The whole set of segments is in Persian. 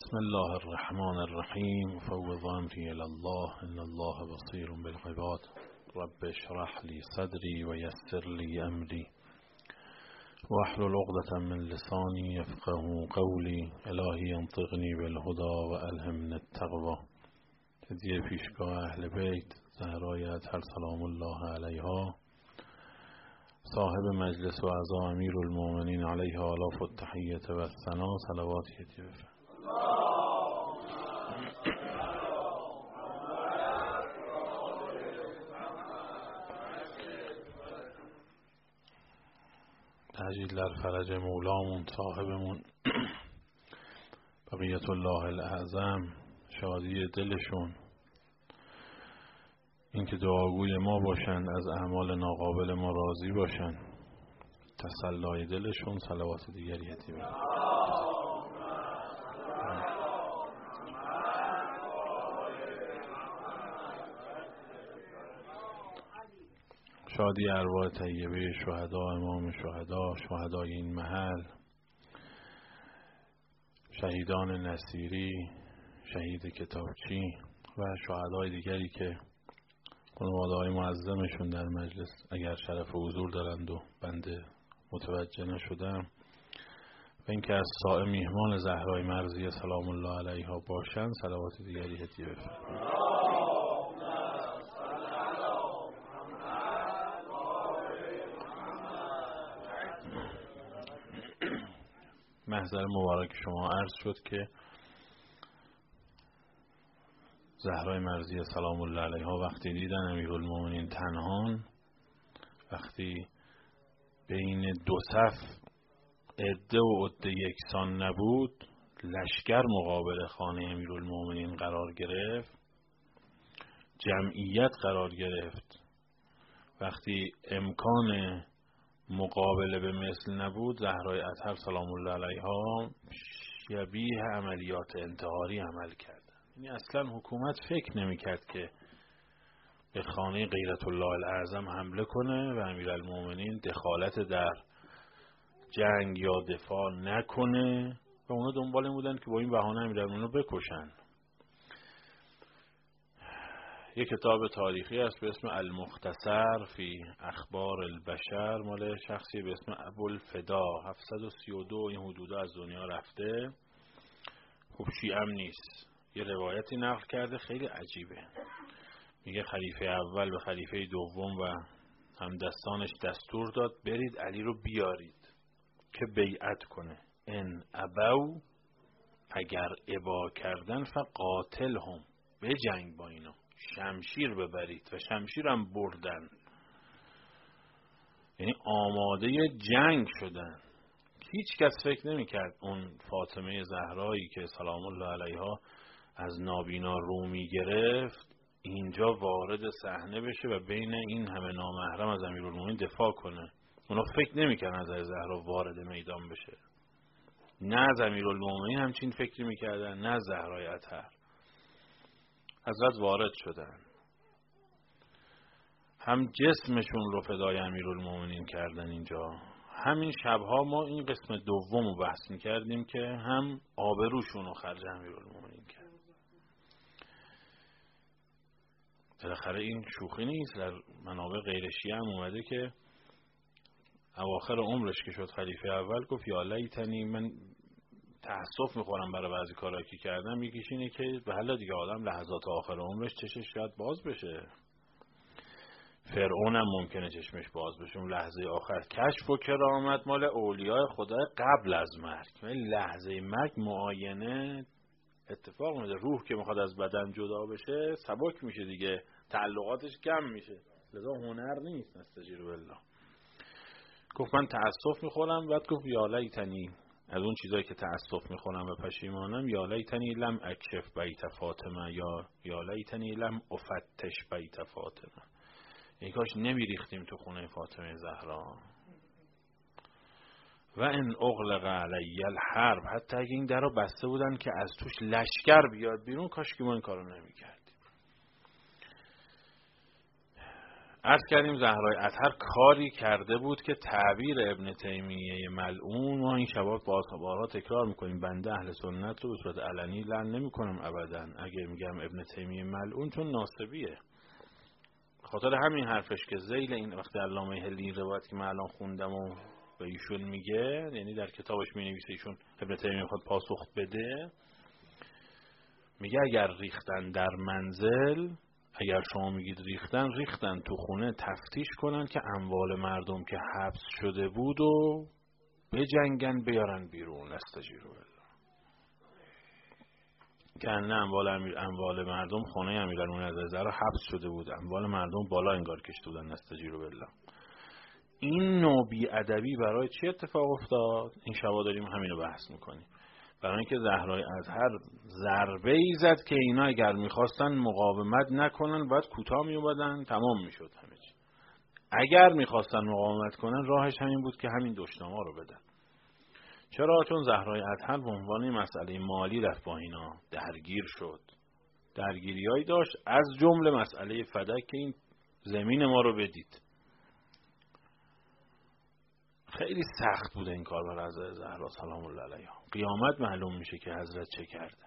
بسم الله الرحمن الرحیم. افوض امری الی الله ان الله بصیر بالعباد. رب اشرح لی صدری و یسر لی امری واحلل عقدة من لسانی یفقهوا قولی. الهی انطقنی بالهدی و الهمنی التقوی. هدیه پیشگاه اهل بیت زهرای اطهر سلام الله علیها، صاحب مجلس و اعضا امیرالمؤمنین علیها آلاف التحیة و الثنا، صلوات هدیه بفرمایید. تجلیل در فرج مولامون صاحبمون بقیت الله الاعظم، شادی دلشون، اینکه دعاگوی ما باشن، از اعمال ناقابل ما راضی باشن، تسلای دلشون، صلوات دیگری هدیه بفرمایید. شادی ارواح طیبه شهدا، امام شهدا، شهدای این محل، شهیدان نصیری، شهید کتابچی و شهدای دیگری که خانواده‌های معظمشون در مجلس اگر شرف حضور دارند و بنده متوجه نشدم، و اینکه از سائر میهمان زهرای مرضیه سلام الله علیها باشند، صلوات دیگری هدیه بفرمایید. محضر مبارک شما عرض شد که زهرای مرضیه سلام الله علیها وقتی دیدن امیرالمؤمنین تنهان، وقتی بین دو صف عده و عده یکسان نبود، لشکر مقابل خانه امیرالمؤمنین قرار گرفت، جمعیت قرار گرفت، وقتی امکان مقابله به مثل نبود، زهرای اطهر سلام الله علیها شبیه عملیات انتحاری عمل کرد. یعنی اصلا حکومت فکر نمی کرد که به خانه غیرت الله الاعظم حمله کنه و امیرالمؤمنین دخالت در جنگ یا دفاع نکنه و اونا دنبال این بودن که با این بهانه امیرالمؤمنین رو بکشن. یک کتاب تاریخی است به اسم المختصر فی اخبار البشر، مال شخصی به اسم ابوالفدا، 732 این حدودا از دنیا رفته. خب شیعه نیست، یه روایتی نقل کرده خیلی عجیبه. میگه خلیفه اول به خلیفه دوم و همدستانش دستور داد برید علی رو بیارید که بیعت کنه. ان ابو، اگر ابا کردن فقاتل هم، به جنگ با اینا، شمشیر ببرید، و شمشیر هم بردن. یعنی آماده جنگ شدن. هیچ کس فکر نمی کرد اون فاطمه زهرایی که سلام الله علیها از نابینا رومی گرفت اینجا وارد صحنه بشه و بین این همه نامحرم از امیرالمومنین دفاع کنه. اونا فکر نمی کردن از زهرا وارد میدان بشه. نه از امیرالمومنین همچین فکری می کردن، نه زهرای اطهر. حضرت وارد شدن، هم جسمشون رو فدای امیرالمؤمنین کردن. اینجا همین شبها ما این قسم دوم رو بحث می‌کردیم که هم آبروشون رو خرج امیرالمؤمنین کرد. بالاخره این شوخی نیست. در منابع غیر شیعه هم اومده که اواخر عمرش که شد خلیفه اول گفت یا لیتنی، من تأسف میخورم برای بعضی کارهایی که کردم. یکیش اینه که به حالا دیگه آدم لحظات آخر عمرش چشش شاید باز بشه. فرعون هم ممکنه چشمش باز بشه اون لحظه آخر. کشف و کرامت مال اولیاء خدای قبل از مرگ، ولی لحظه مرگ معاینه اتفاق میفته. روح که میخواد از بدن جدا بشه سبک میشه دیگه، تعلقاتش کم میشه، لذا هنر نیست. نستجیر بالله. گفت من تأسف میخورم. بعد گفت یا لیتنی، از اون چیزایی که تأسف میخورم و پشیمانم، یا لیتنی لم اکشف بیت فاطمه، یا لیتنی لم افتش بیت فاطمه. ای کاش نمیریختیم تو خونه فاطمه زهرا. و ان اغلق علی الحرب، حتی اگه این در رو بسته بودن که از توش لشکر بیاد بیرون، کاش که ما این کارو نمیکردیم. عرض کردیم زهرای اطهر کاری کرده بود که تعبیر ابن تیمیه ملعون، ما این شباب بارها تکرار میکنیم، بنده اهل سنت رو به صورت علنی لعن نمیکنم ابدا اگه میگم ابن تیمیه ملعون، چون ناسبیه. خاطر همین حرفش که ذیل این وقتی علامه حلی روایت که من الان خوندم و به ایشون میگه، یعنی در کتابش مینویسه ایشون ابن تیمیه میخواد پاسخ بده، میگه اگر ریختن در منزل، اگر شما میگید ریختن تو خونه، تفتیش کنن که اموال مردم که حبس شده بود و بجنگن بیارن بیرون. استجیروا بالله. که نه اموال مردم، خونه امیرالمومنین علیه حبس شده بود، اموال مردم بالا انگار کشته بودن. استجیروا بالله. این نوع بی‌ادبی برای چی اتفاق افتاد؟ این شبا داریم همینو بحث میکنیم. برای اینکه زهرای اطهر ضربه‌ای زد که اینا اگر میخواستن مقاومت نکنن باید کوتاه میومدن، تمام میشد همه چی. اگر میخواستن مقاومت کنن راهش همین بود که همین دشنامه رو بدن. چرا؟ چون زهرای اطهر به عنوان مسئله مالی رفت با اینا درگیر شد، درگیریایی داشت، از جمله مسئله فدک که این زمین ما رو بدید. خیلی سخت بوده این کار برای حضرت زهرا سلام الله علیها. قیامت معلوم میشه که حضرت چه کرده.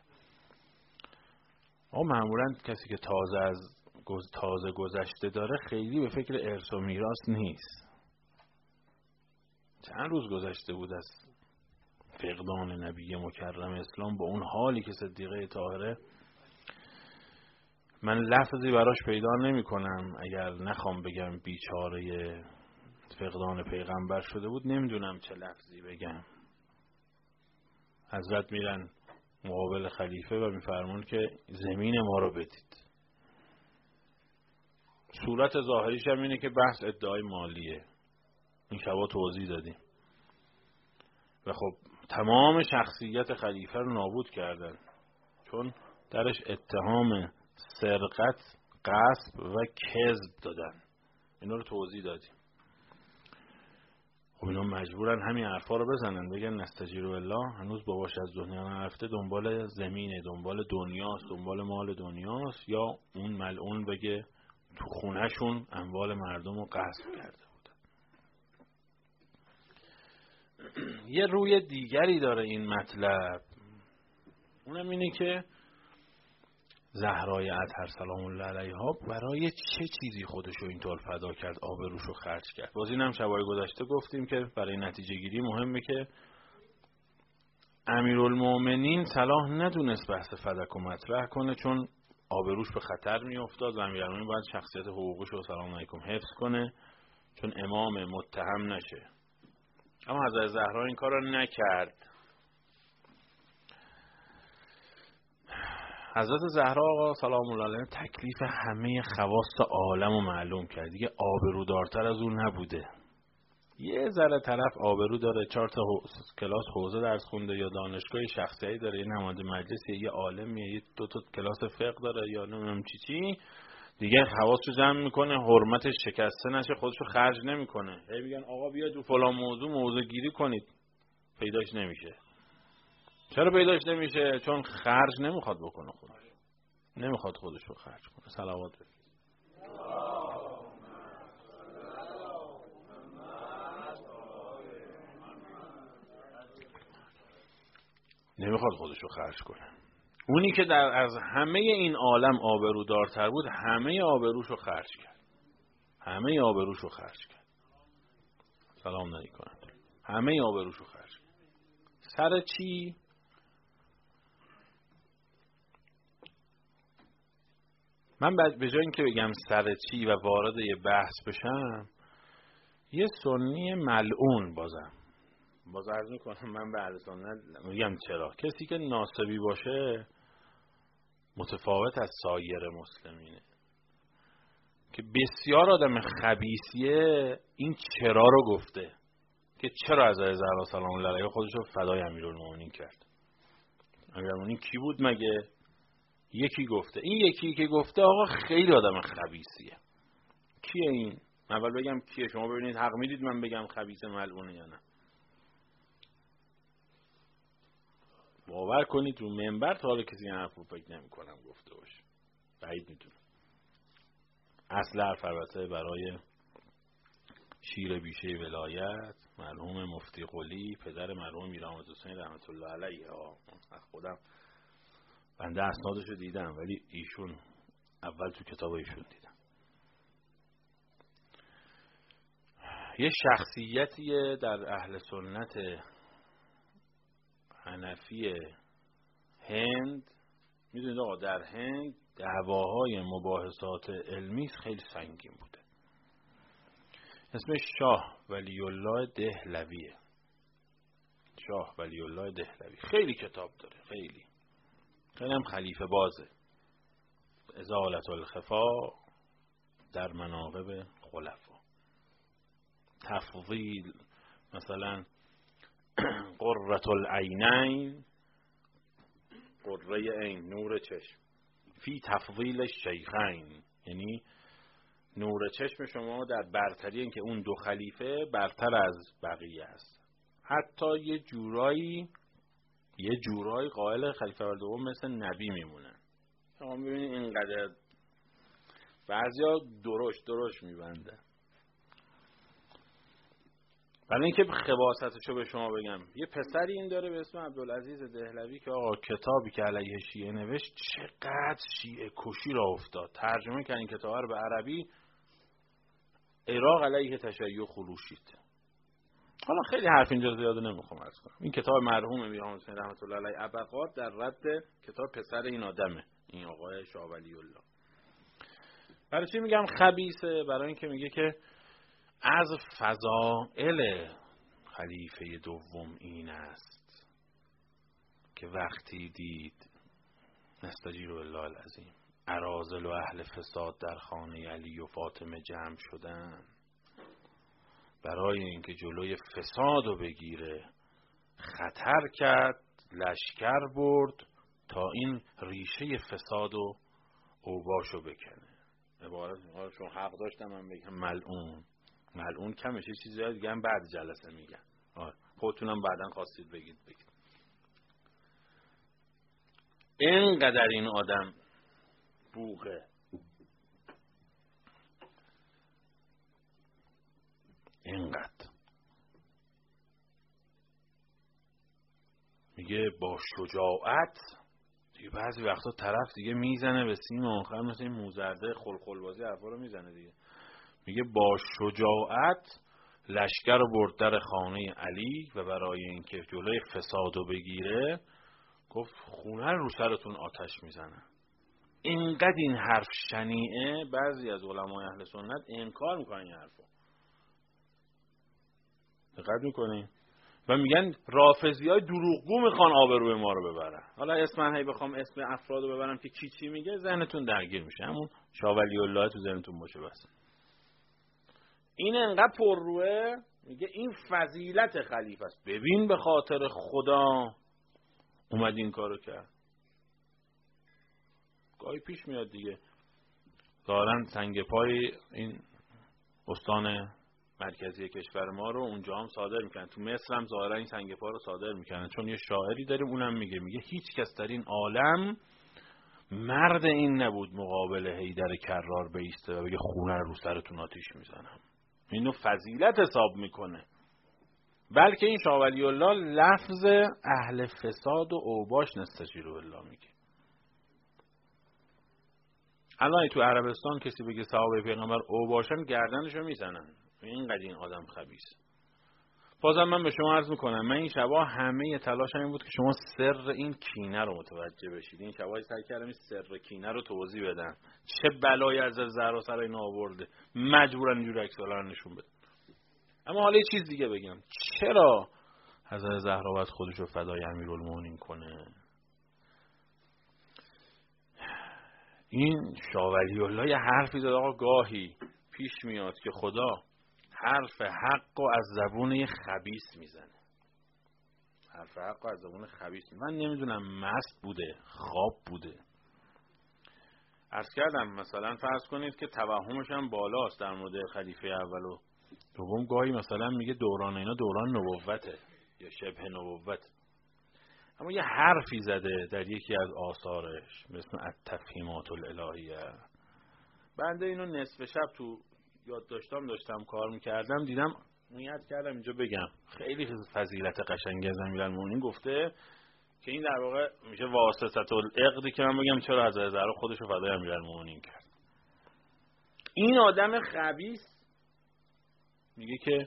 اما معمولا کسی که تازه گذشته داره خیلی به فکر ارث و میراث نیست. چند روز گذشته بود از فقدان نبی مکرم اسلام، با اون حالی که صدیقه طاهره، من لفظی براش پیدا نمی کنم اگر نخوام بگم بیچاره فقدان پیغمبر شده بود، نمیدونم چه لفظی بگم. حضرت میرن مقابل خلیفه و میفرمون که زمین ما رو بدید. صورت ظاهریش هم اینه که بحث ادعای مالیه. این شبا توضیح دادیم. و خب تمام شخصیت خلیفه رو نابود کردن، چون درش اتهام سرقت، غصب و کذب دادن. اینا رو توضیح دادیم. خب اینا مجبورن همین حرفا رو بزنن، بگن نستجیروا بالله، هنوز باباش از دنیا نرفته، دنبال زمینه، دنبال دنیاست، دنبال مال دنیاست، یا اون ملعون بگه تو خونهشون اموال مردم رو غصب کرده بودن. یه روی دیگری داره این مطلب، اونم اینه که زهرای اطهر سلام الله علیها برای چه چیزی خودشو اینطور فدا کرد، آبروشو خرج کرد. باز اینم شبای گذشته گفتیم که برای نتیجه گیری مهمه که امیرالمومنین صلاح ندونست بحث فدک و مطرح کنه، چون آبروش به خطر می افتاد و امیرالمومنین باید شخصیت حقوقشو سلام علیکم حفظ کنه، چون امام متهم نشه. اما حضرت زهرا این کار رو نکرد. حضرت زهرا آقا سلام الله علیها تکلیف همه خواص عالم رو معلوم کرد. دیگه آبرودارتر از اون نبوده. یه ذره طرف آبرو داره، 4 تا کلاس حوزه درس خونده یا دانشگاه شخصی داره، یه نماینده مجلس، یه عالمیه، یه 2 تا کلاس فقه داره یا نمیدونم چی، دیگه حواسو جمع میکنه، حرمتش شکسته نشه، خودشو خرج نمیکنه. هی میگن آقا بیاید رو فلان موضوع گیری کنید، پیداش نمیشه. چرا پیداش نمیشه؟ چون خرج نمیخواد بکنه، نمیخواد خودش رو خرج کنه. صلوات بفرست. نمیخواد خودش رو خرج کنه. اونی که از همه این عالم آبرودارتر بود، همه آبروش رو خرج کرد. سلام نکنند. همه آبروش رو خرج کرد. سر چی؟ من بعد به جای اینکه بگم سر چی و وارد یه بحث بشم، یه سنی ملعون باز عرض میکنم، من به اهل سنت میگم چرا کسی که ناسبی باشه متفاوت از سایر مسلمینه، که بسیار آدم خبیثیه. این چرا رو گفته که چرا از زهرا سلام الله علیها خودش رو فدای امیرالمومنین کرد. امیرالمومنین کی بود مگه؟ یکی گفته. این یکی که گفته آقا خیلی آدم خبیثیه. کیه این؟ اول بگم کیه، شما ببینید حق میدید من بگم خبیث ملعونه یا نه. باور کنید رو منبر تا حالا کسی این حرف رو فکر نمی کنم گفته باشه، بعید میدونم. اصل حرف البته برای شیر بیشه ولایت مرحوم مفتی قلی پدر مرحوم میرحمد حسین رحمت الله علیه. خودم بنده اسنادشو دیدم ولی ایشون اول تو کتاب ایشون دیدم. یه شخصیتیه در اهل سنت حنفی هند. میدونید آقا در هند دعواهای مباحثات علمی خیلی سنگین بوده. اسمش شاه ولی الله دهلویه. شاه ولی الله دهلوی خیلی کتاب داره، خیلی هم خلیفه بازه. ازالت الخفا در مناقب خلفا، تفضیل مثلا قرة العینین، قره عین نور چشم، فی تفضیل الشیخین، یعنی نور چشم شما در برتری این که اون دو خلیفه برتر از بقیه است. حتی یه جورایی قائل خلیفه اول دوم مثل نبی میمونن. شما ببینید اینقدر بعضیا درشت میبندن. برای اینکه خباثتشو به شما بگم، یه پسری این داره به اسم عبدالعزیز دهلوی که آقا کتابی که علیه شیعه نوشت چقدر شیعه کشی را افتاد. ترجمه کردن این کتاب رو به عربی، عراق علیه تشیع خروشید. حالا خیلی حرف اینجا زیاده نمیخوام عرض کنم. این کتاب مرحوم میرحمد حسین رحمت الله علیه ابقات در رد کتاب پسر این آدمه، این آقای شاه ولی الله. برای چی میگم خبیثه؟ برای اینکه میگه که از فضائل خلیفه دوم این است که وقتی دید نستجیر بالله العظیم اراذل و اهل فساد در خانه علی و فاطمه جمع شدن، برای اینکه جلوی فساد رو بگیره خطر کرد، لشکر برد تا این ریشه فساد و اوباشو بکنه. عبارت چون حق داشتم من بگم ملعون کمش، یه چیزی دیگه هم بعد جلسه میگم، خودتونم بعداً خواستید بگید. اینقدر این آدم بوقه، اینقدر میگه با شجاعت دیگه بعضی وقتا طرف دیگه میزنه به سیم آخر، مثل این موزرده خلخلبازی حرفا رو میزنه دیگه. میگه با شجاعت لشکر رو برد در خانه علی و برای اینکه جلوی فساد رو بگیره گفت خونه رو سرتون آتش میزنه. اینقدر این حرف شنیعه بعضی از علمای اهل سنت انکار میکنن این حرفو. دقت میکنین؟ و میگن رافضیای دروغگو میخوان آبروی ما رو ببرن. حالا اسمن هی بخوام اسم افراد رو ببرم که چی میگه ذهنتون درگیر میشه. همون شاه ولی الله تو ذهنتون باشه بس. این انقدر پرروه، میگه این فضیلت خلیفه است. ببین به خاطر خدا اومد این کارو کرد. گاهی پیش میاد دیگه دارن سنگ پای این استان مرکزی کشور ما رو اونجا هم صادر میکنن. تو مصر هم ظاهرا این سنگ پا رو صادر میکنن، چون یه شاعری داریم اونم میگه هیچ کس در این عالم مرد این نبود مقابل حیدر کرار بیسته و بگه خونه رو سرتون آتیش میزنم. اینو فضیلت حساب میکنه. بلکه این شاه ولی الله لفظ اهل فساد و اوباش نستجیر بالله میگه. الان تو عربستان کسی بگه صحابه پیغمبر اوباشن گردنشو میزنن. اینقدر این آدم خبیث. بازم من به شما عرض میکنم، من این شبا همه تلاشم این بود که شما سر این کینه رو متوجه بشید. این شبا سعی کردم این سر کینه رو توضیح بدم. چه بلایی از زهرا سر اینا آورده، مجبورن اینجور عکس‌العمل نشون بدن. اما حالا یه چیز دیگه بگم، چرا حضرت زهرا باید خودش رو فدای امیرالمومنین کنه؟ این شاه ولی الله یه حرفی زد آقا، گاهی پیش میاد که خدا حرف حق و از زبون یه خبیث میزنه. حرف حق و از زبون خبیث. من نمیدونم مست بوده، خواب بوده. عرض کردم مثلا فرض کنید که توهمش هم بالاست در مورد خلیفه اول و دوم. گاهی مثلا میگه دوران اینا دوران نبوته یا شبه نبوت، اما یه حرفی زده در یکی از آثارش به اسم التفهیمات الالهیه. بنده اینو نصف شب تو داشتم کار میکردم، دیدم نیت کردم اینجا بگم. خیلی فضیلت قشنگی از امیرالمومنین گفته که این در واقع میشه واسطه العقدی که من بگم چرا حضرت زهرا خودشو فدای امیرالمومنین کرد. این آدم خبیث میگه که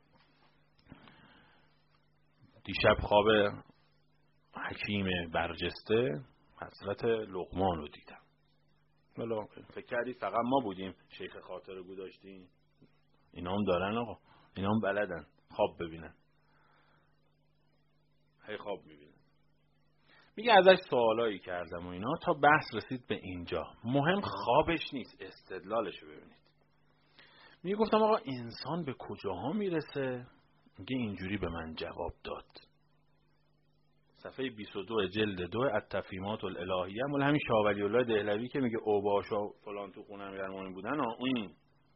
دیشب خواب حکیم برجسته حضرت لقمان رو دیدم. بلا فکر کردید فقط ما بودیم شیخ خاطرگو داشتیم؟ اینا هم دارن آقا، اینا هم بلدن خواب ببینن، هی خواب میبینن. میگه ازش سوالایی کردم و اینا تا بحث رسید به اینجا. مهم خوابش نیست، استدلالشو ببینید. میگه گفتم آقا انسان به کجاها میرسه؟ میگه اینجوری به من جواب داد. صفحه 22 جلد 2 التفهیمات الالهیه، مال همین شاه ولی الله دهلوی که میگه اوباش و فلان تو خونه امیرالمومنین بودن. اون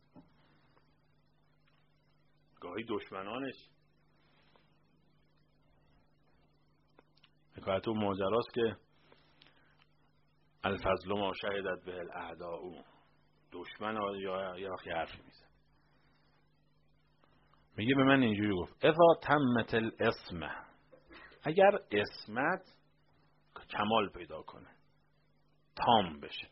گاهی دشمنانش. حکایت اون ماجراست که الفضل ما شهدت به الاعداء، دشمن یا یه وقتی حرفی میزن. میگه به من اینجوری گفت اذا تمت الاسمه، اگر اسمت کمال پیدا کنه، تام بشه،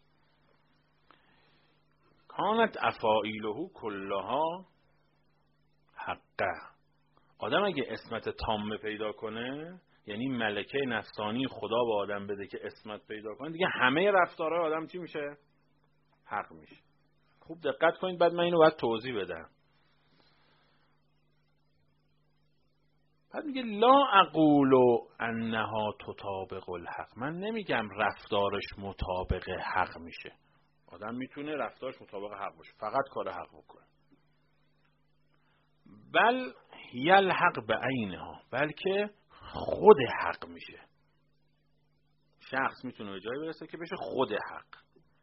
کانت افاعیله کلها حقه. آدم اگه اسمت تام پیدا کنه، یعنی ملکه نفسانی خدا به آدم بده که اسمت پیدا کنه، دیگه همه رفتارهای آدم چی میشه؟ حق میشه. خوب دقت کنید، بعد من اینو باید توضیح بدم. بعد میگه لا اقول انها تطابق الحق، من نمیگم رفتارش مطابق حق میشه. آدم میتونه رفتارش مطابق حق باشه، فقط کار حق بکنه. بل یلحق به عینها، بلکه خود حق میشه. شخص میتونه به جایی برسه که بشه خود حق.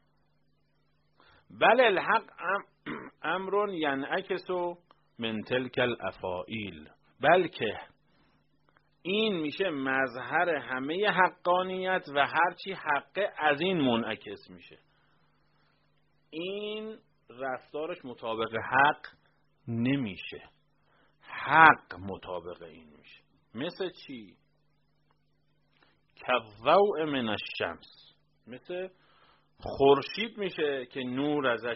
بل الحق امر ینعکس من تلک الافاعیل، بلکه این میشه مظهر همه حقانیت و هرچی حقه از این منعکس میشه. این رفتارش مطابق حق نمیشه، حق مطابق این میشه. مثل چی؟ کالضوء من الشمس، مثل خورشید میشه که نور ازش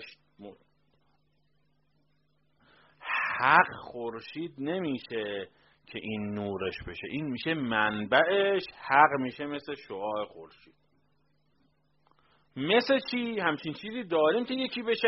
حق خورشید نمیشه که این نورش بشه، این میشه منبعش، حق میشه مثل شعاع خورشید. مثل چی؟ همچین چیزی داریم که یکی بشه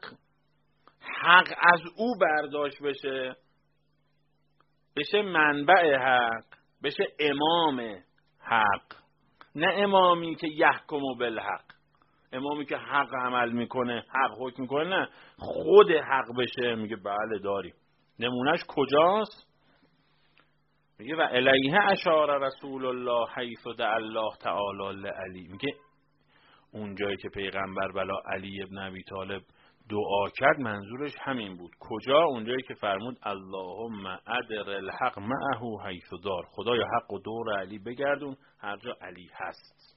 حق از او برداشت بشه، بشه منبع حق، بشه امام حق، نه امامی که یحکم بالحق، امامی که حق عمل میکنه، حق حکم میکنه، نه خود حق بشه. میگه بله داریم. نمونهش کجاست؟ میگه و الیه اشار رسول الله حیث دعا الله تعالی لعلی، میگه اون جایی که پیغمبر بلا علی ابن ابی طالب دعا کرد منظورش همین بود. کجا؟ اون جایی که فرمود اللهم ادر الحق معه حیث دار، خدایا حق و دور علی بگردون هر جا علی هست.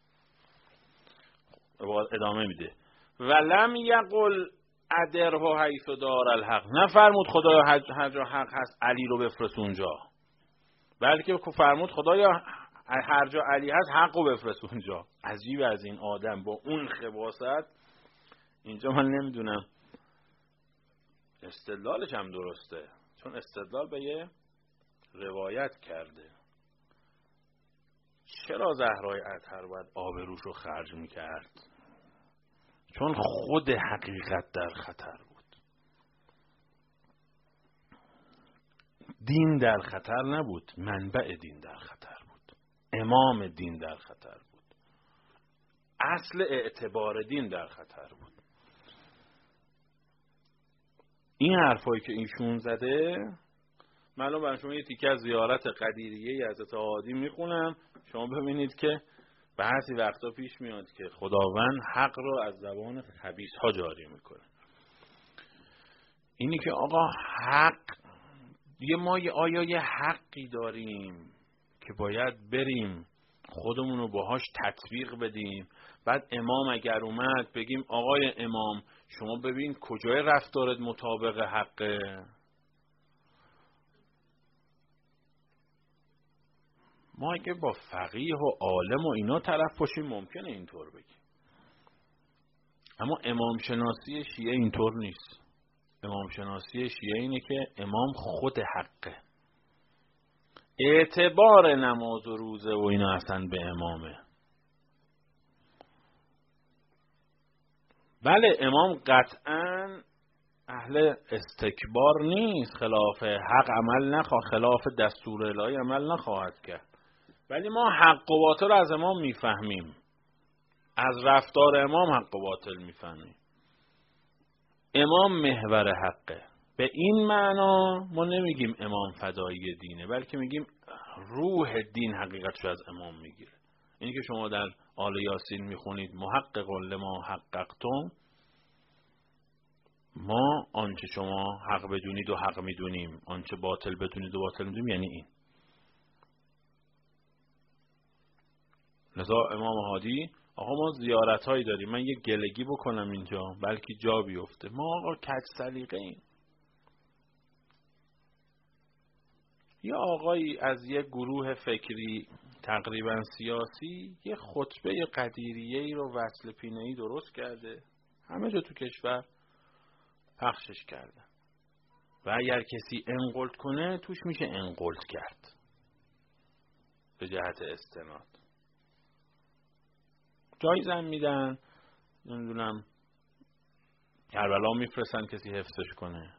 ادامه میده ولم یقل ادره حیث دار الحق، نفرمود خدایا هر جا حق هست علی رو بفرست اونجا، بلکه فرمود خدایا هر جا علی هست حق رو بفرست اونجا. عجیب از این آدم با اون خباثت. اینجا من نمیدونم استدلالش هم درسته، چون استدلال به یه روایت کرده. چرا زهرای اطهر باید آبروش رو خرج میکرد؟ چون خود حقیقت در خطر بود. دین در خطر نبود، منبع دین در خطر بود، امام دین در خطر بود، اصل اعتبار دین در خطر بود. این حرفایی که ایشون زده، معلوم برای شما یه تیکه از زیارت قدیریه حضرت هادی میخونم، شما ببینید که بعضی وقتا پیش میاد که خداوند حق رو از زبان خبیث ها جاری میکنه. اینی که آقا حق، ما آیا یه حقی داریم که باید بریم خودمون رو باهاش تطبیق بدیم. بعد امام اگر اومد بگیم آقای امام شما ببین کجای رفتارت مطابق حقه. ما اگه با فقیه و عالم و اینا طرف باشیم ممکنه اینطور بگیم، اما امام شناسی شیعه اینطور نیست. امام شناسی شیعه اینه که امام خود حقه. اعتبار نماز و روزه و اینا اصلا به امامه. بله امام قطعاً اهل استکبار نیست، خلاف حق عمل نخواهد، خلاف دستور الهی عمل نخواهد کرد، ولی ما حق و باطل از امام میفهمیم، از رفتار امام حق و باطل میفهمیم. امام محور حقه. به این معنا ما نمیگیم امام فدایی دینه، بلکه میگیم روح دین حقیقتش از امام میگیره. اینی که شما در آل یاسین میخونید محقق لما حققتم، ما آنچه شما حق بدونید و حق میدونیم، آنچه باطل بدونید و باطل میدونیم، یعنی این. لذا امام هادی آقا ما زیارت هایی داریم، من یه گلگی بکنم اینجا بلکه جا بیفته، ما آقا کج سلیقه ایم. یا آقایی از یه گروه فکری تقریبا سیاسی یه خطبه قدیریه‌ای رو وصل پینه‌ای درست کرده، همه جا تو کشور پخشش کرده و اگر کسی انقلت کنه توش میشه انقلت کرد به جهت استناد. جایزم میدن، نمیدونم کربلا میفرستن کسی حفظش کنه.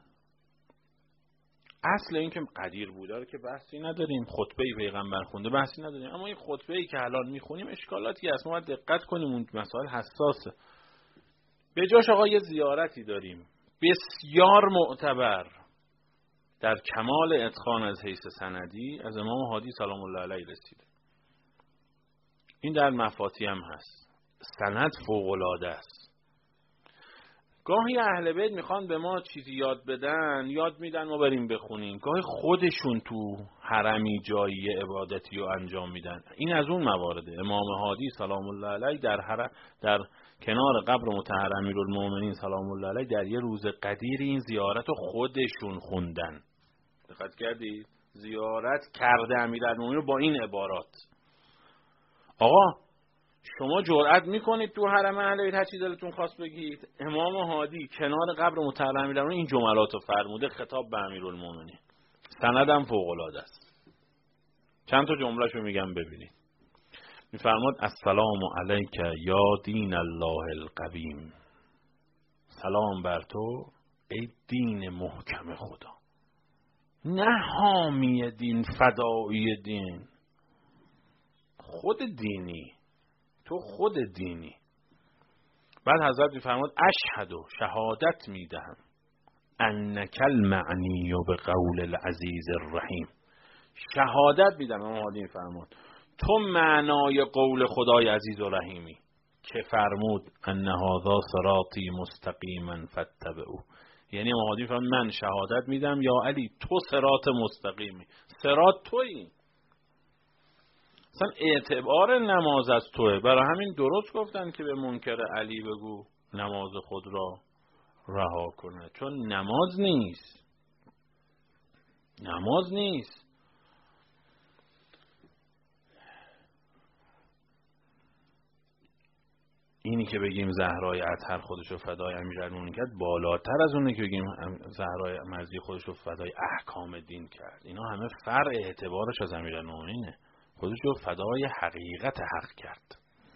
اصل این که قدیر بوده رو که بحثی نداریم، خطبه‌ای پیغمبر خونده بحثی نداریم، اما این خطبه‌ای که الان میخونیم اشکالاتی هست، ما باید دقت کنیم، اون مسائل حساسه. به جاش آقا یه زیارتی داریم بسیار معتبر در کمال اتقان از حیث سندی از امام هادی سلام الله علیه رسیده. این در مفاتی هم هست، سند فوق‌العاده است. گاهی اهل بیت میخوان به ما چیزی یاد بدن، یاد میدن ما بریم بخونیم، گاهی خودشون تو حرمی جایی عبادتی رو انجام میدن. این از اون موارده. امام هادی سلام الله علیه در کنار قبر مطهر امیرالمومنین سلام الله علیه در یه روز قدیر این زیارت رو خودشون خوندن. دقت کردید؟ زیارت کرده امیرالمومنین رو با این عبارات. آقا شما جرئت میکنید تو حرم اهل بیت هر چی دلتون خواست بگید؟ امام هادی کنار قبر مطهر امیرالمومنین این جملاتو فرموده خطاب به امیرالمومنین. سندم فوق العاده است. چند تا جملهشو میگم ببینید. میفرماد السلام علیک یا دین الله القویم، سلام بر تو ای دین محکم خدا، نه حامی دین فدایی دین، خود دینی، تو خود دینی. بعد حضرت میفرماد اشهد و شهادت میدهم انک المعنی به قول العزیز الرحیم، شهادت میدم امام هادی میفرماد تو معنای قول خدای عزیز و رحیمی که فرمود ان هذا صراطی مستقیما فاتبعوه. یعنی امام هادی میفرماد من شهادت میدم یا علی تو صراط مستقیمی، صراط تویی، اصلا اعتبار نماز از توه. برای همین درست گفتن که به منکر علی بگو نماز خود را رها کنه، چون نماز نیست، نماز نیست. اینی که بگیم زهرای اطهر خودشو فدای امیرالمومنین کرد بالاتر از اونه که بگیم زهرای مزدی خودشو فدای احکام دین کرد. اینا همه فرع اعتبارش از امیرالمومنینه، خودشو فدای حقیقت حق کرد.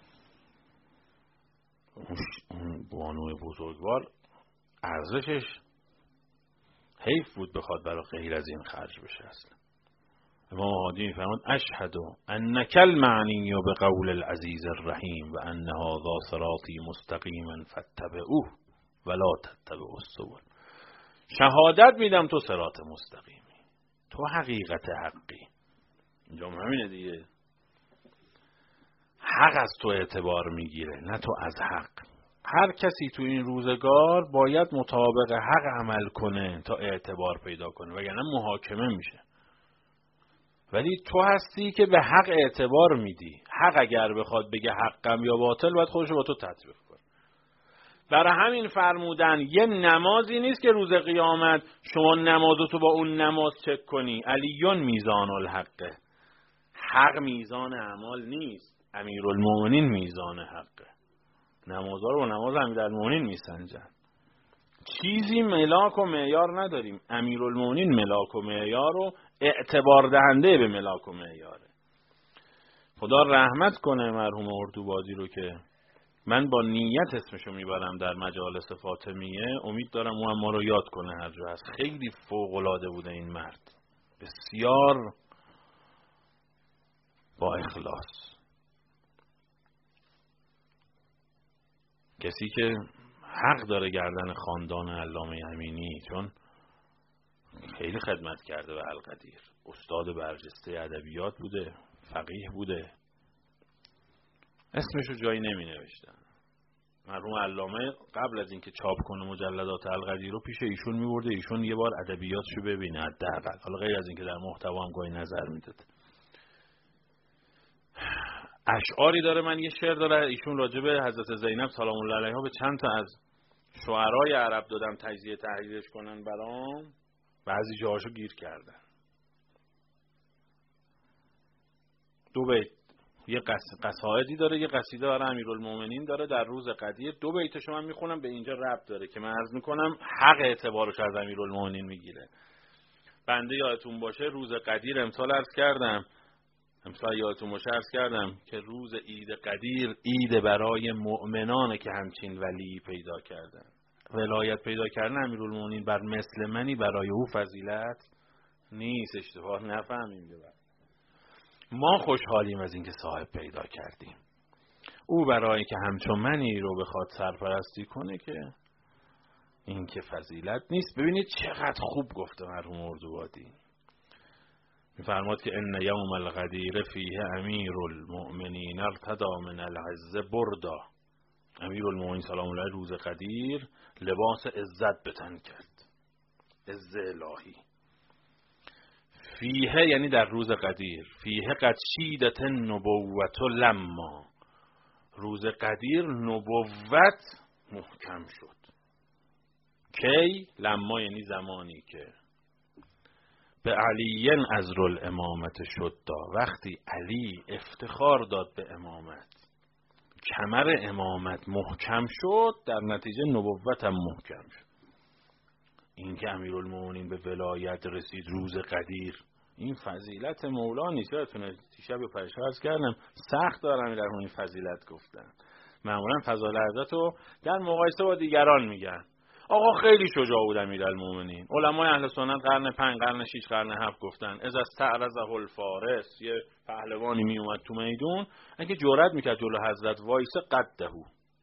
اون بانوی بزرگوار ارزشش حیف بود بخواد برای غیر از این خرج بشه. اصلا امام هادی میفرماد اشهد انک المعنی بقول العزیز الرحیم و ان هذا صراطی مستقیما فاتبعوه ولا تتبعوا السبل. شهادت میدم تو صراط مستقیمی، تو حقیقت حقی. اینجا همینه دیگه، حق از تو اعتبار میگیره نه تو از حق. هر کسی تو این روزگار باید مطابق حق عمل کنه تا اعتبار پیدا کنه، وگرنه محاکمه میشه. ولی تو هستی که به حق اعتبار میدی، حق اگر بخواد بگه حقم یا باطل باید خودشو با تو تطبیق کنه. برای همین فرمودن یه نمازی نیست که روز قیامت شما نمازتو با اون نماز چک کنی. علیون میزان الحقه. حق میزان اعمال نیست، امیرالمومنین میزان حقه. نمازها رو با نماز امیرالمومنین میسنجن. چیزی ملاک و معیار نداریم. امیرالمومنین ملاک و معیار و اعتبار دهنده به ملاک و معیاره. خدا رحمت کنه مرحوم اردوبادی رو که من با نیت اسمشو میبرم در مجالس فاطمیه. امید دارم اون ما رو یاد کنه هر جا هست. خیلی فوق‌العاده بوده این مرد، بسیار با اخلاص. کسی که حق داره گردن خاندان علامه امینی، چون خیلی خدمت کرده به القدیر. استاد برجسته ادبیات بوده، فقیه بوده. اسمشو جایی نمی نوشتن. مرحوم علامه قبل از اینکه چاپ کنه مجلدات القدیر رو پیش ایشون می‌برده، ایشون یه بار ادبیاتشو ببینه حداقل. حالا غیر از اینکه در محتوا هم گاهی نظر میداد. اشعاری داره. من یه شعر داره ایشون راجع به حضرت زینب سلام الله علیها به چند تا از شعرای عرب دادم تجزیه تحلیلش کنن برام. بعضی جاهاشو گیر کردن. 2 بیت یه قصایدی داره، یه قصیده برای امیرالمومنین داره در روز قدیر. 2 بیتشو من میخونم، به اینجا ربط داره که من عرض میکنم حق اعتبارش از امیرالمومنین میگیره. بنده یادتون باشه روز قدیر امسال عرض کردم که روز عید قدیر عید برای مؤمنانه که همچین ولی پیدا کردن. ولایت پیدا کردن امیرالمومنین بر مثل منی برای او فضیلت نیست. اشتباه نفهمیم. ما خوشحالیم از اینکه صاحب پیدا کردیم. او برای که همچون منی رو بخواد سرپرستی کنه که این که فضیلت نیست. ببینید چقدر خوب گفته مرحوم اردوبادی. می‌فرماد که ان یوم القدیر فیه امیر المؤمنین ارتدا من العز بردا. امیرالمومنین سلام الله روز قدیر لباس عزت به تن کرد، عز الهی. فیه یعنی در روز قدیر. فیه قد شیدت النبوت لما. روز قدیر نبوت محکم شد. کی؟ لما یعنی زمانی که به علی عذر الامامت شد. وقتی علی افتخار داد به امامت، کمر امامت محکم شد، در نتیجه نبوت هم محکم شد. این که امیرالمومنین به ولایت رسید روز قدیر، این فضیلت مولا نیست. یادتونه دیشب و پریشب عرض کردم سخت دارم در این فضیلت گفتن. معمولا فضائل حضرت رو در مقایسه با دیگران میگن. آقا خیلی شجاع بود امیرالمومنین. علمای اهل سنت قرن 5، قرن 6، قرن 7 گفتن اذا استعرضه الفارس، یه پهلوانی می اومد تو میدون، اگه جرأت میکرد جلو حضرت وایسه قدهو،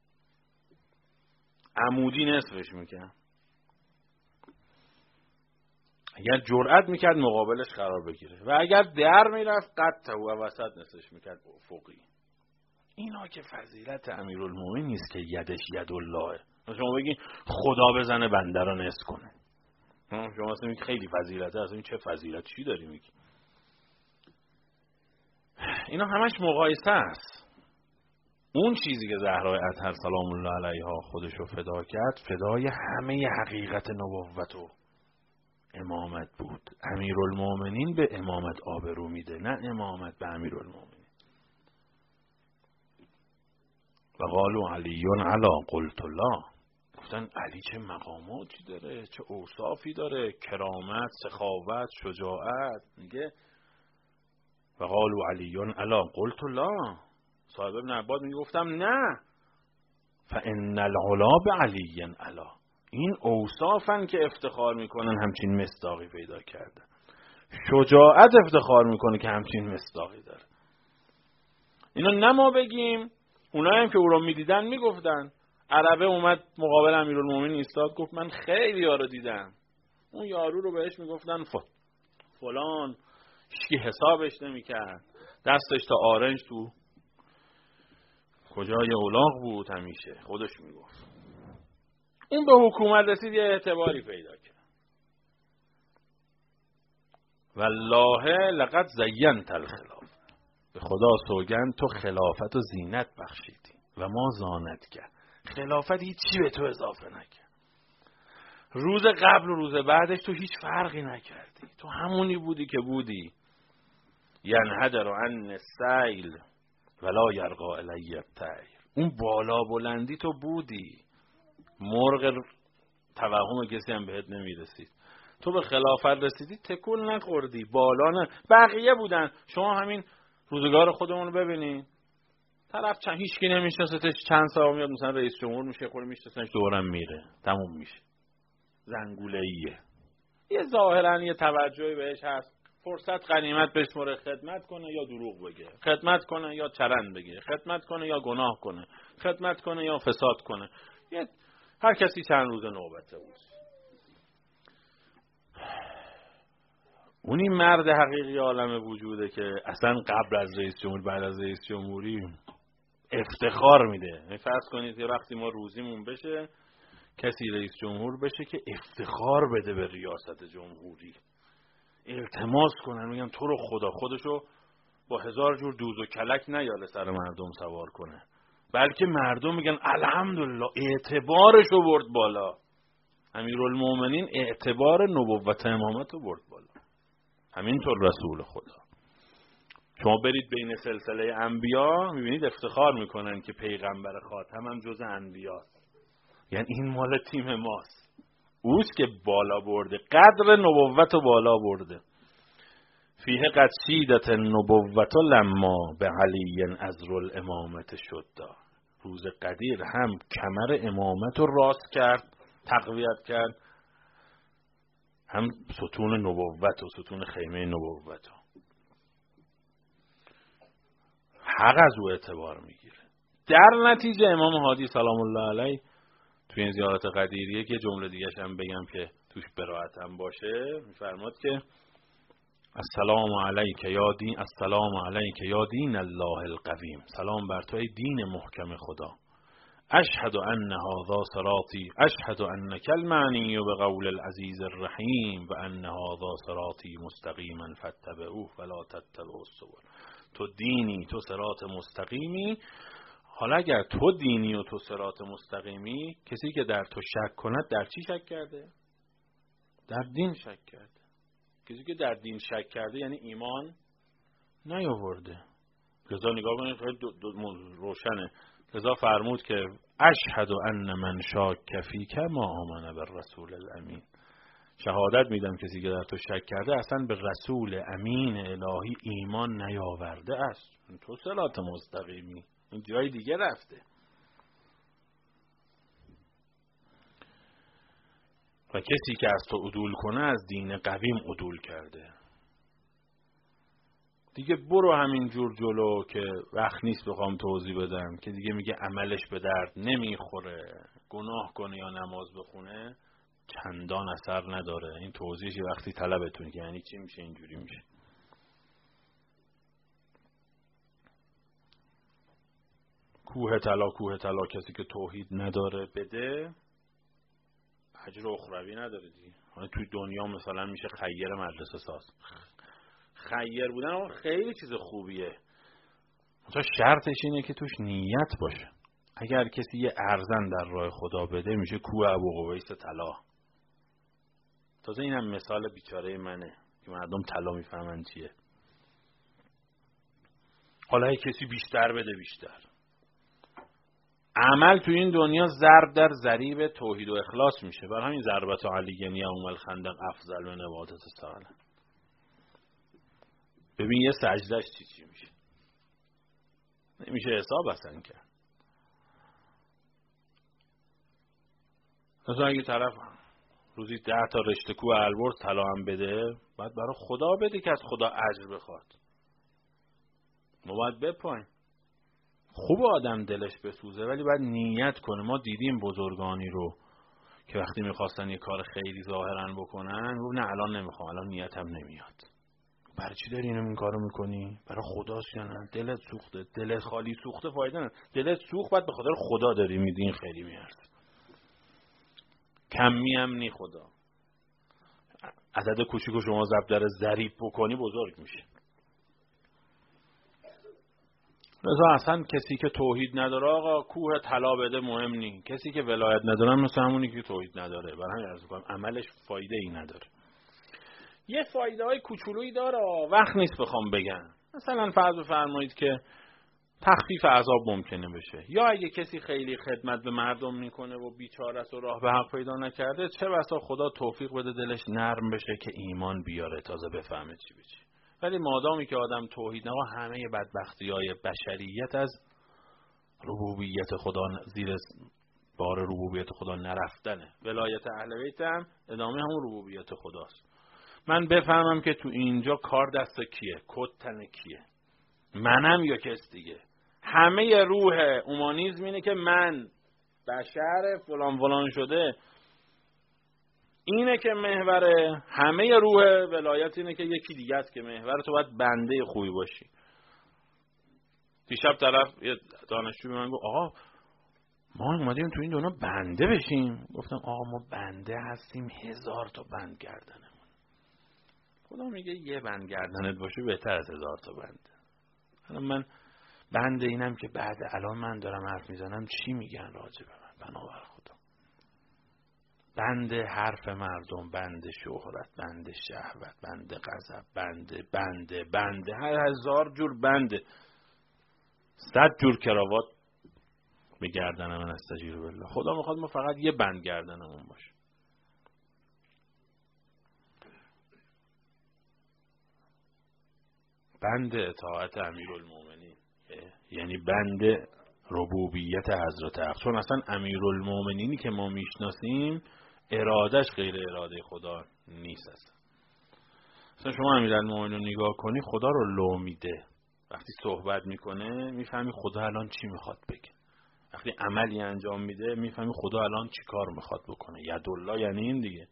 عمودی نصفش میکرد. اگر جرأت میکرد مقابلش قرار بگیره و اگر در میرفت قدهو و وسط نصفش میکرد افقی. اینا که فضیلت امیرالمومنین نیست که یدش ید الله. شما بگین خدا بزنه بنده رو نصف کنه. شما اصلا میگید خیلی فضیلته، اصلا چه فضیلت چی داری میگی؟ اینا همش مقایسه است. اون چیزی که زهرا اطهر سلام الله علیها خودشو فدا کرد، فدای همه حقیقت نبوت و امامت بود. امیرالمومنین به امامت آبرو میده، نه امامت به امیرالمومنین. و قالوا علی علی قلت الله. گفتن علی چه مقاماتی داره، چه اوصافی داره، کرامت، سخاوت، شجاعت. میگه و قالوا علی علی قلت الله. صاحب ابن عباد میگه گفتم نه، فان العلا بعلی علا. این اوصافن که افتخار میکنن همچین مصداقی پیدا کردن. شجاعت افتخار میکنه که همچین مصداقی داره. اینا نه ما بگیم، اونایی هم که او رو میدیدن میگفتن. عربه اومد مقابل امیرالمومنین ایستاد، گفت من خیلی یارو دیدم. اون یارو رو بهش میگفتن فلان، هیچکی حسابش نمیکرد، دستش تا آرنج تو کجای اولاغ بود همیشه، خودش میگفت. اون به حکومت رسید، یه اعتباری پیدا کرد. والله لقد زینت الخلاف. به خدا سوگند تو خلافت و زینت بخشیدی و ما زانت کرد. خلافت هیچی به تو اضافه نکرد. روز قبل و روز بعدش تو هیچ فرقی نکردی، تو همونی بودی که بودی. ینحدر عن السیل ولا یرقا الی الطیر. اون بالا بلندی تو بودی، مرغ توهم کسی هم بهت نمیرسید. تو به خلافت رسیدی تکون نخوردی، بالا نه. بقیه بودن. شما همین روزگار خودمون رو ببینین، طرف هیچکی نمیشناستش، چند سال میاد مثلا رئیس جمهور میشه، خود میشناسنش، دورم میره، تموم میشه. زنگوله‌ایه. یه ظاهرا یه توجهی بهش هست، فرصت غنیمت بشمره، خدمت کنه یا دروغ بگه، خدمت کنه یا چرند بگه، خدمت کنه یا گناه کنه، خدمت کنه یا فساد کنه. هر کسی چند روز نوبته بود. اونی مرد حقیقی عالم وجوده که اصلا قبل از رئیس جمهور، بعد از رئیس جمهوری افتخار میده. فرض کنید یه وقتی ما روزیمون بشه کسی رئیس جمهور بشه که افتخار بده به ریاست جمهوری، التماس کنن میگن تو رو خدا، خودشو با 1000 جور دوز و کلک نیاره سر مردم سوار کنه، بلکه مردم میگن الحمدلله اعتبارشو برد بالا. امیرالمومنین اعتبار نبوت امامت رو برد بالا، همینطور رسول خدا. شما برید بین سلسله انبیا میبینید افتخار میکنن که پیغمبر خاتم هم جز انبیاست، یعنی این مال تیم ماست. اوست که بالا برده، قدر نبوت رو بالا برده. فیه قد شیدت النبوت لما به علی عذر الامامت شد. روز قدیر هم کمر امامت رو راست کرد، تقویت کرد، هم ستون نبوت و ستون خیمه نبوت رو. حق از او اعتبار میگیره. در نتیجه امام هادی سلام الله علیه توی این زیارت قدیریه که جمله دیگه‌ش هم بگم که توش براءت هم باشه، میفرماد که السلام علیک یا دین، السلام علیک یا دین الله القویم. سلام بر تو ای دین محکم خدا. اشهد ان هذا صراطی، اشهد انک المعنی بقول العزیز الرحیم و ان هذا صراطی مستقیما فاتبعوه ولا تتبعوا السبل. تو دینی، تو صراط مستقیمی. حالا اگر تو دینی و تو صراط مستقیمی، کسی که در تو شک کند در چی شک کرده؟ در دین شک کرده. کسی که در دین شک کرده یعنی ایمان نیاورده. لذا نگاه کنید خیلی روشنه. لذا فرمود که اشهد ان من شاک فیک ما آمن بالرسول الامین. شهادت میدم کسی که در تو شک کرده اصلا به رسول امین الهی ایمان نیاورده است. تو صراط مستقیمی، این جای دیگه رفته. و کسی که از تو عدول کنه از دین قویم عدول کرده. دیگه برو همین جور جلو که وقت نیست بخوام توضیح بدم، که دیگه میگه عملش به درد نمیخوره، گناه کنه یا نماز بخونه چندان اثر نداره. این توضیحی وقتی طلبتون که یعنی چی میشه اینجوری میشه. کوه طلا کسی که توحید نداره بده اجر اخروی نداره دیگه. توی دنیا مثلا میشه خیر مدرسه ساز. خیر بودن خیلی چیز خوبیه، تا شرطش اینه که توش نیت باشه. اگر کسی یه ارزن در راه خدا بده میشه کوه ابوقبیس طلا. تازه اینم مثال بیچاره منه که مردم طلا میفهمن چیه. حالا اگه کسی بیشتر بده بیشتر. عمل تو این دنیا ضرب در ضریب توحید و اخلاص میشه. برای همین ضربت علی یوم الخندق افضل من عبادت سال. ببین یه سجدهش چی میشه، نمیشه حساب اصلا کرد. مثلا اگه طرف روزی 10 تا رشته کوه البرز طلا هم بده، باید برای خدا بده که از خدا اجر بخواد. ما باید بپاییم. خوب آدم دلش بسوزه ولی باید نیت کنه. ما دیدیم بزرگانی رو که وقتی میخواستن یه کار خیلی ظاهرا بکنن رو نه الان نمیخوام، الان نیتم نمیاد. برای چی داری این کارو میکنی؟ برای خداست یا نه؟ دلت سوخته. دلت خالی سوخته فایده نداره. دلت سوخت بعد به خاطر خدا داری میدی، این خیلی میارزه. کمی هم نی خدا. عدد کوچیکو شما ضرب در ضریب بکنی بزرگ میشه. مثلا اصلا کسی که توحید نداره آقا کوه طلا بده مهم نی. کسی که ولایت نداره مثل همونی که توحید نداره، برای همین عرض می‌کنم عملش فایده ای نداره. یه فایده های کوچولویی داره، وقت نیست بخوام بگم. مثلا فرض بفرمایید که تخفیف عذاب ممکنه بشه، یا اگه کسی خیلی خدمت به مردم میکنه و بیچاره است و راه به حق پیدا نکرده، چه بسا خدا توفیق بده دلش نرم بشه که ایمان بیاره، تازه بفهمه چی بچی. ولی مادامی که آدم توحید نگاه، همه بدبختی‌های بشریت از ربوبیت خدا، زیر بار ربوبیت خدا نرفتنه. ولایت اهل بیت هم ادامه همون ربوبیت خداست. من بفهمم که تو اینجا کار دست کیه، کتن کیه، منم یا کس دیگه. همه روح اومانیزم اینه که من بشر فلان فلان شده، اینه که محوره. همه روح ولایت اینه که یکی دیگه است که محور، تو باید بنده خوبی باشی. دیشب طرف یه دانشجو به من گفت آقا ما اومدیم تو این دنیا بنده بشیم. گفتم آقا ما بنده هستیم 1000 تا بند گردنمون. خدا میگه یه بند گردنت باشه بهتر از 1000 تا بنده. الان من بنده اینم که بعد الان من دارم حرف میزنم چی میگن راجع به من، بنابر خدا. بنده حرف مردم، بنده شهرت، بنده شهوت، بنده غضب، بنده هر 1000 جور بنده، 100 جور کراوات به گردن من استجیر بالله. خدا میخواد ما فقط یه بند گردنمون باشه. بند اطاعت امیرالمومنین، یعنی بند ربوبیت حضرت حق. چون اصلا امیرالمومنینی که ما میشناسیم ارادش غیر اراده خدا نیست. اصلا شما امیرالمومنین رو نگاه کنی، خدا رو لو میده. وقتی صحبت میکنه میفهمی خدا الان چی میخواد بگه. وقتی عملی انجام میده میفهمی خدا الان چی کار میخواد بکنه. یدالله یعنی این دیگه،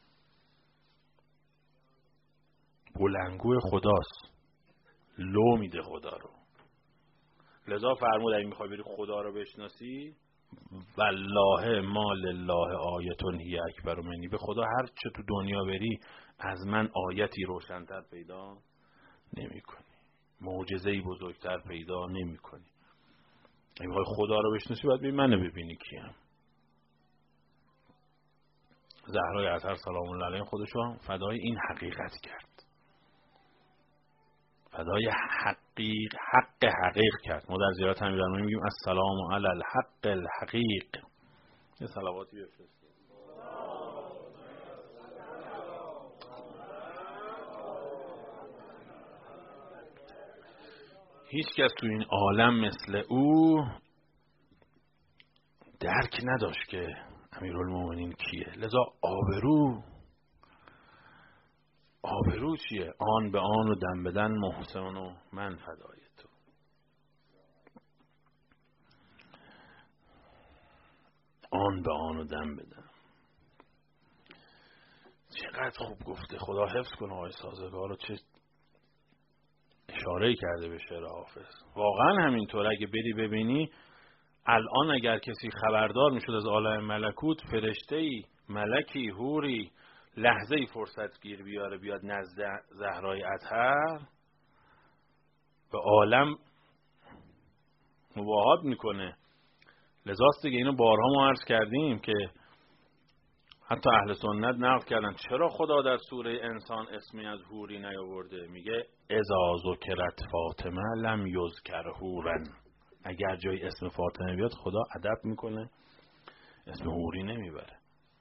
بلندگو خداست، لو میده خدا رو. لذا فرمود اگه میخوای بری خدا رو بشناسی، والله ما لله آیتون هی اکبر منی، به خدا هر چه تو دنیا بری از من آیتی روشن‌تر پیدا نمی کنی، معجزه‌ای بزرگتر پیدا نمی کنی. اگه میخوای خدا رو بشناسی باید ببینی منو ببینی کیم. زهرای اطهر سلام الله علیها خودشو فدای این حقیقت کرد، فدای حقیق کرد. ما در زیارت امیرالمومنین میگیم السلام علی الحق الحقیق. یه صلواتی بفرستید. هیچ کس تو این عالم مثل او درک نداشت که امیرالمومنین کیه. لذا آبرو چیه؟ آن به آن و دم بدن محسن و من فدای تو. آن به آن و دم بدن. چقدر خوب گفته. خدا حفظ کنه آقای سازگار رو، چه اشاره کرده به شعر حافظ. واقعا همینطور. اگه بری ببینی الان اگر کسی خبردار میشد از عالم ملکوت، فرشته‌ای، ملکی، حوری لحظه‌ای فرصت گیر بیاره بیاد نزد زهرای اطهر، به عالم مباهات میکنه. لذاست دیگه اینو بارها ما عرض کردیم که حتی اهل سنت نقل کردن چرا خدا در سوره انسان اسمی از حوری نیاورده. میگه اذا ذکرت فاطمه لم یذکر حورا. اگر جای اسم فاطمه بیاد خدا ادب میکنه، اسم حوری نمیبره.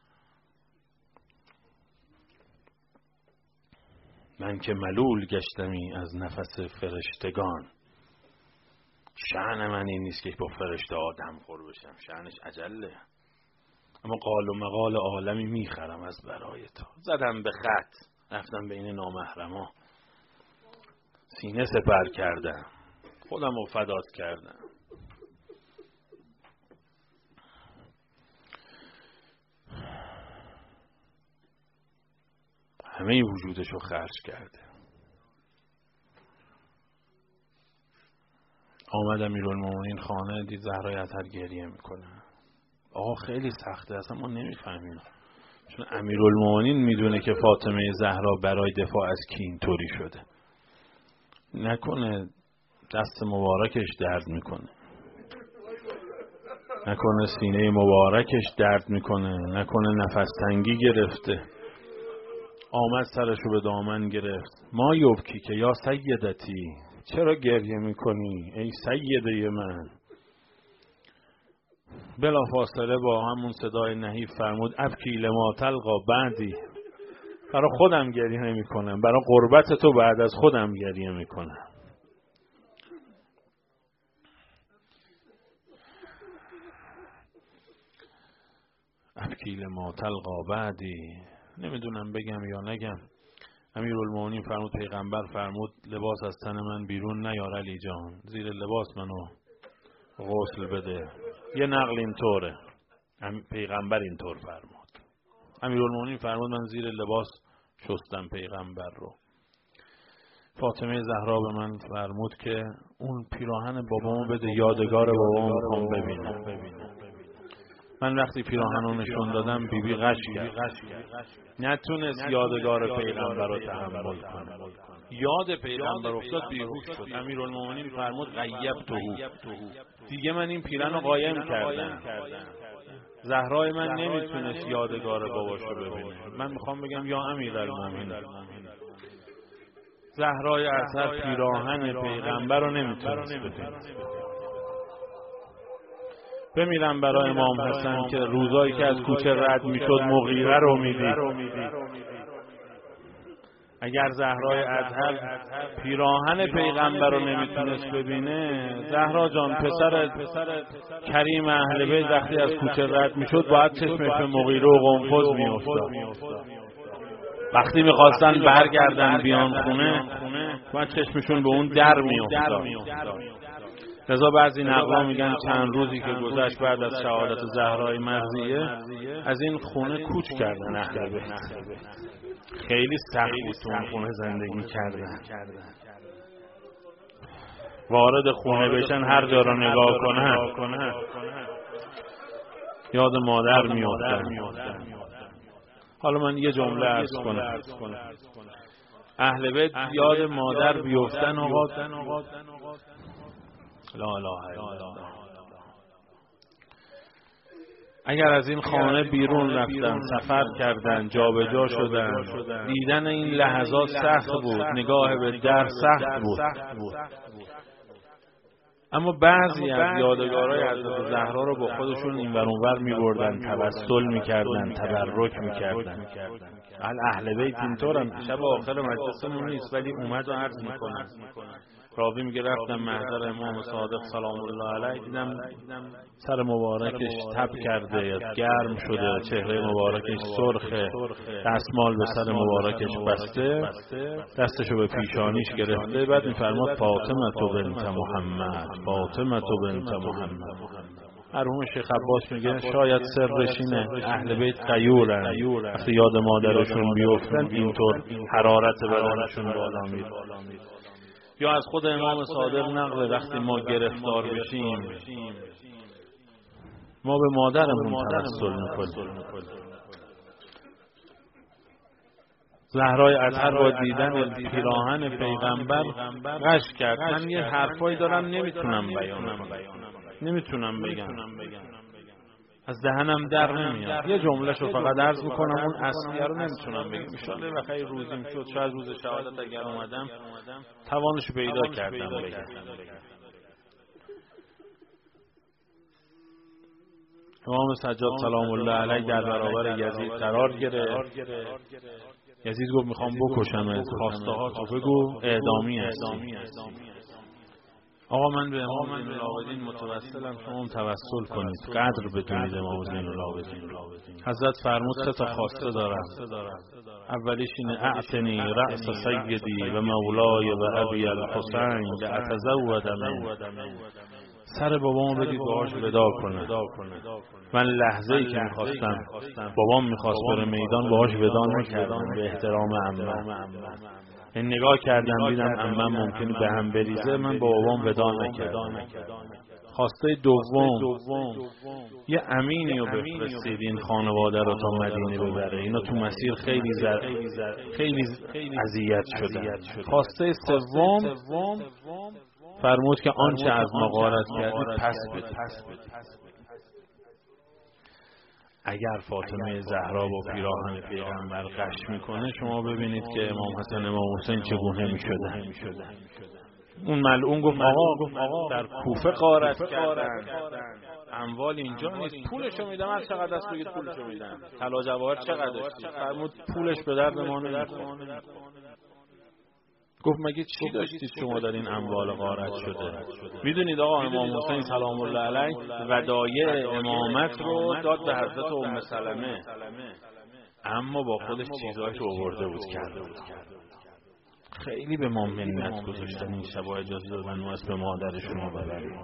من که ملول گشتمی از نفس فرشتگان. شأن من این نیست که با فرشته آدم خور بشم، شأنش عجله. اما قال و مقال عالمی میخرم از برای تو. زدم به خط، رفتم بین نامحرما، سینه سپر کردم، خودم رو فدات کردم. همه وجودشو خرج کرده. آمد امیرالمومنین خانه، دید زهرای اطهر گریه میکنه. آقا خیلی سخته، اصلا ما نمیفهمیم. چون امیرالمومنین میدونه که فاطمه زهرا برای دفاع از کی اینطوری شده. نکنه دست مبارکش درد میکنه، نکنه سینه مبارکش درد میکنه، نکنه نفس تنگی گرفته، آمد سرشو به دامن گرفت. ما یبکی که یا سیدتی، چرا گریه میکنی ای سیده من؟ بلا فاصله با همون صدای نحیف فرمود ابکی لما تلقا بعدی، برای خودم گریه نمیکنم، برای قربت تو بعد از خودم گریه میکنم. ابکی لما تلقا بعدی، نمیدونم بگم یا نگم. امیرالمومنین فرمود، پیغمبر فرمود لباس از تن من بیرون نیار علی جان، زیر لباس منو غسل بده. یه نقل اینطوره، پیغمبر اینطور فرمود. امیرالمومنین فرمود من زیر لباس شستم پیغمبر رو. فاطمه زهرا به من فرمود که اون پیراهن بابامو بده، یادگار بابامو میخوام ببینم. من وقتی پیراهن رو نشون دادم بیبی غش کرد، نتونست یادگار پیغمبر رو تحمل کنه، یاد پیغمبر افتاد بیهوش شد. امیرالمومنین فرمود غیبته، دیگه من این پیراهن رو قایم کردم. زهرای من نمیتونست یادگار باباشو ببینه. من میخوام بگم یا امیرالمومنین، زهرای اطهر پیراهن پیغمبر رو نمیتونست ببینه. بمیرم برای امام حسن که روزایی که از کوچه رد میشد مغیره رو میدید. اگر زهرای اطهر پیراهن پیغمبر رو نمیتونست ببینه، زهرا جان پسر کریم اهل بیت وقتی از کوچه رد میشد باید چشمش به مغیره و قنفذ میافتاد. وقتی میخواستن برگردن بیان خونه باید چشمشون به اون در میافتاد. لذا بعضی نقلا میگن چند روزی که گذشت بعد از شهادت زهرای مرضیه از این خونه کوچ کردن اهل بیت. خیلی سخت بود تو اون خونه زندگی کردن. وارد خونه بشن هر جا را نگاه کنن یاد مادر میافتن. حالا من یه جمله عرض کنم، اهل بیت یاد مادر بیفتن آقا لا اله الا الله. اگر از این خانه بیرون رفتن، سفر کردن، جابجا شدن، دیدن این لحظات سخت بود، نگاه به در سخت بود. اما بعضی از یادگارهای حضرت زهرا رو با خودشون این ور اون ور می‌بردن، توسل می‌کردن، تبرک می‌کردن. اهل بیت اینطورن. شب آخر مجلسمون نیست ولی اومد و عرض می‌کنن. راوی میگه رفتم محضر امام صادق سلام الله علیه، دیدم سر مبارکش تب کرده، گرم شده، چهره مبارکش سرخه، دستمال به سر مبارکش بسته، دستشو به پیشانیش گرفته. بعد میفرماد فاطمه بنت محمد، فاطمه بنت محمد. مرحوم شیخ عباس میگه شاید سرش اینه، اهل بیت غیورن، وقتی یاد مادرشون بیفتن اینطور حرارت بدنشون بالا میره. یا از خود امام صادق نقل وقتی ما گرفتار بشیم ما به مادرمون توسل میکنیم. زهرای اطهر با دیدن پیراهن پیغمبر غش کرد. من یه حرفایی دارم نمیتونم بیان کنم، نمیتونم بگم، از دهنم در نمیاد. یه جمله‌شو فقط عرض میکنم، اون اصلیه رو نمیتونم بگم. ان شاء الله بخیر روزیم شد، شاید روز شهادت اگر اومدم توانش پیدا کردم بگم. امام سجاد سلام الله علیه در برابر یزید قرار گرفت. یزید گفت میخوام بکشمت، خواسته ها تو بگو، اعدامی هستی. آقا من به امام زین العابدین متوسلم، شما توسل کنید، قدر بدونید امام زین العابدین. حضرت فرمود 3 تا خواسته دارم. اولیش اینه اعتنی رأس سیدی و مولای و ابی الحسین لاتزود منه، سر بابامو بدید باهاش ودا کنه. من لحظه‌ای که می‌خواستم بابام می‌خواست بره میدان باهاش ودا نکردم به احترام عمم. این نگاه کردم دیدم عمم ممکنه به هم بریزه، من با بابام ودا نکردم. خواسته دوم یه امینی رو بفرستید این خانواده رو تا مدینه ببره، اینا تو مسیر خیلی اذیت شدن. خواسته سوم فرمود که آنچه از ما غارت کردید پس بدید. اگر فاطمه زهرا با پیراهن پیغمبر غش میکنه، شما ببینید که امام حسن امام حسین چگونه میشدن. اون ملعون گفت آقا در کوفه غارت کردن، اموال اینجا نیست، پولشو میدم، هر چقدر دست بگید پولشو میدم. طلا جواهر چقدر داشتی؟ فرمود پولش به درد ما نمیخوره. گفت مگه چی داشتید شما در این اموال غارت شده؟ میدونید آقا امام حسین سلام الله علیه ودایع امامت رو داد به حضرت ام سلمه، اما با خودش چیزهایش رو آورده بود کرده بود. خیلی به ما منت گذاشتن این شبا، اجازه دادن ما اسم مادرشون رو ببریم.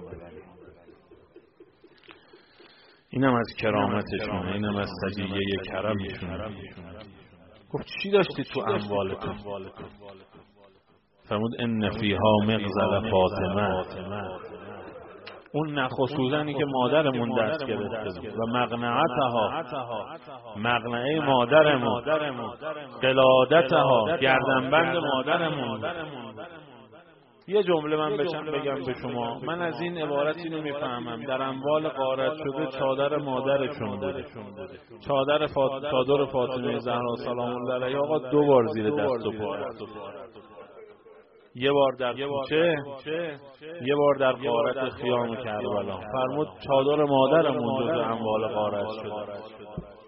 اینم از کرامتشونه، اینم از سجیه کرمشونه. گفت چی داشتی تو اموالتون؟ فرمود ان فیها مغزل فاطمه، اون نخ و سوزنی که مادرمون دست گرفته بود، و مقنعتها، مقنعه مادرمون، قلادتها، گردنبند مادرمون. یه جمله من بگم به شما، من از این عبارت اینو میفهمم، در اموال غارت شده چادر مادرشون بوده. چادر فاطمه زهرا سلام الله علیها آقا 2 بار زیر دست و پا، یه بار در کوچه، یه بار در غارت خیام کربلا. فرمود چادر مادرمون جزو اموال غارت شده.